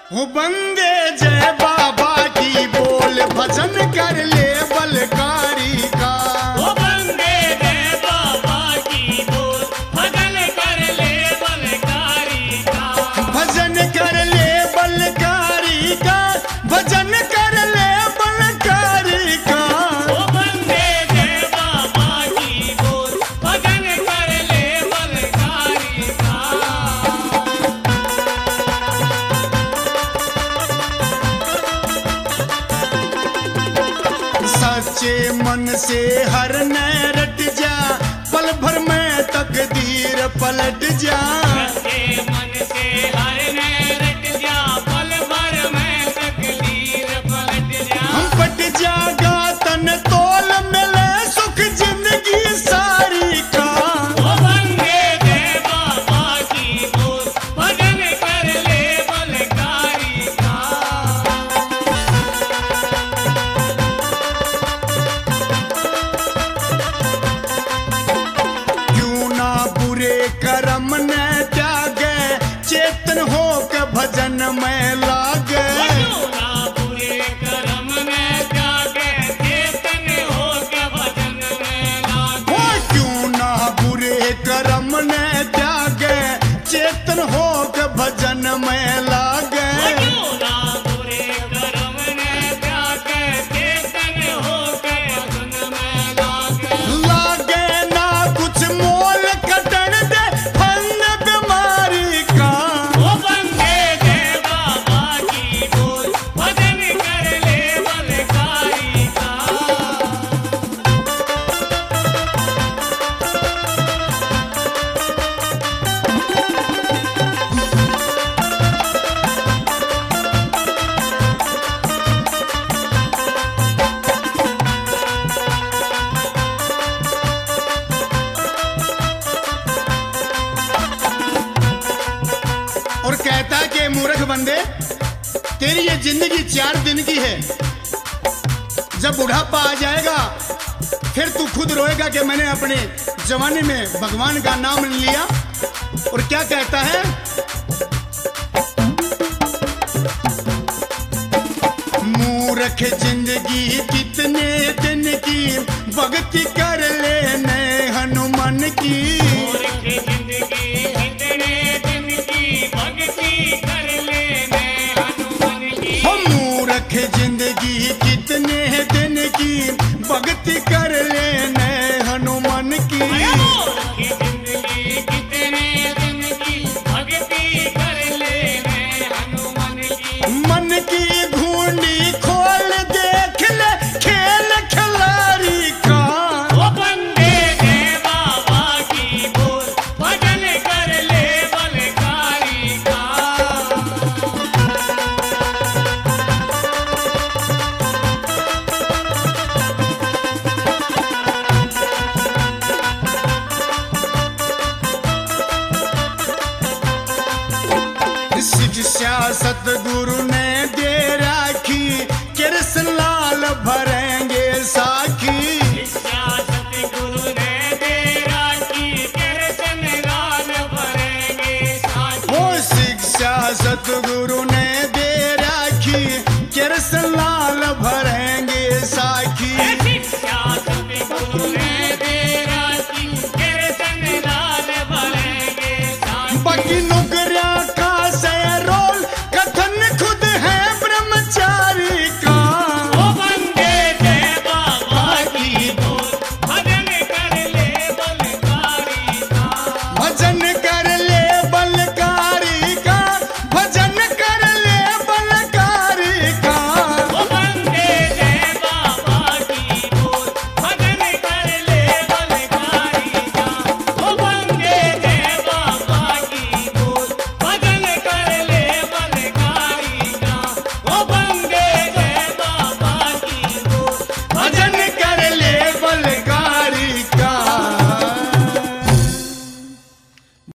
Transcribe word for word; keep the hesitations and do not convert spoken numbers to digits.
हो बंदे जय बाबा की बोल भजन कर ले बलकारी का। ओ बंदे जय बाबा की बोल भजन कर ले बलकारी का। भजन कर ले बलकारी का, भजन कर ले बलकारी का। ओ बंदे जय बाबा की बोल भजन कर ले बलकारी का। सच्चे मन से हर न रट जा, पल भर में तकदीर पलट जा। सच्चे मन से हर ने रट जा, पल भर में तकदीर पलट जा। हम पट जागा तन तोल मिले सुख जिंदगी सारी का। ओ बंदे जय बाबा की बोल भजन कर ले बलकारी का। क्यों ना बुरे कर्म न त्यागे, चेतन हो के भजन में लागे। क्यों ना बुरे कर्म में त्यागे, चेतन हो के भजन में लागे। हो क्यों ना बुरे कर्म न त्यागे, चेतन हो के भजन में लागे। क्यों ना बुरे कर्म में त्यागे, चेतन हो के भजन में लागे। लागे ना कुछ मोल कटन दे फंद बीमारी का। ओ बंदे जय बाबा की बोल भजन कर ले बलकारी का। और कहता कि मूर्ख बंदे, तेरी ये जिंदगी चार दिन की है। जब बुढ़ापा आ जाएगा फिर तू खुद रोएगा कि मैंने अपने जवानी में भगवान का नाम लिया। और क्या कहता है, मूर्ख जिंदगी कितने दिन की, भक्ति कर लेने हनुमान की। मूर्ख जिंदगी कितने दिन की, भक्ति कर लेने हनुमान की। हो मूर्ख जिंदगी कितने दिन की, भक्ति कर लेने हनुमान की। मूर्ख जिंदगी कितने दिन की, भक्ति कर लेने हनुमान की। मन की घूंडी खोल देख ले खेल खिलाड़ी का। ओ बंदे जय बाबा की बोल भजन कर ले बलकारी का। शिक्षा सतगुरु ने दे राखी, कृष्ण लाल भरेंगे साखी। शिक्षा सतगुरु ने दे राखी, कृष्ण लाल भरेंगे साखी। हो शिक्षा सतगुरु